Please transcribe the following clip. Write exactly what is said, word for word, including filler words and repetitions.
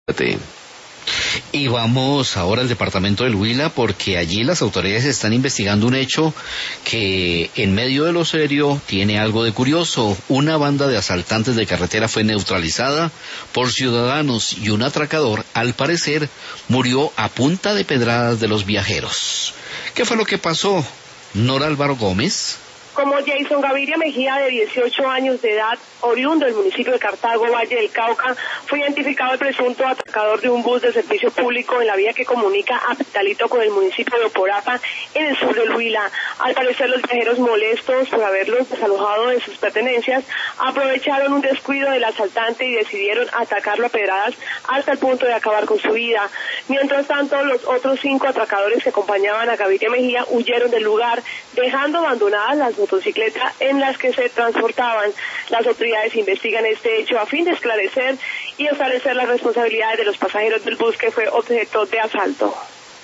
Y vamos ahora al departamento del Huila, porque allí las autoridades están investigando un hecho que en medio de lo serio tiene algo de curioso. Una banda de asaltantes de carretera fue neutralizada por ciudadanos y un atracador, al parecer, murió a punta de pedradas de los viajeros. ¿Qué fue lo que pasó? Nora Álvaro Gómez. Como Jason Gaviria Mejía, de dieciocho años de edad, oriundo del municipio de Cartago, Valle del Cauca, fue identificado el presunto atracador de un bus de servicio público en la vía que comunica a Pitalito con el municipio de Oporapa, en el sur del Huila. Al parecer, los viajeros, molestos por haberlos desalojado de sus pertenencias, aprovecharon un descuido del asaltante y decidieron atacarlo a pedradas hasta el punto de acabar con su vida. Mientras tanto, los otros cinco atracadores que acompañaban a Gaviria Mejía huyeron del lugar, dejando abandonadas las motocicletas en las que se transportaban. Las autoridades investigan este hecho a fin de esclarecer y establecer las responsabilidades de los pasajeros del bus que fue objeto de asalto.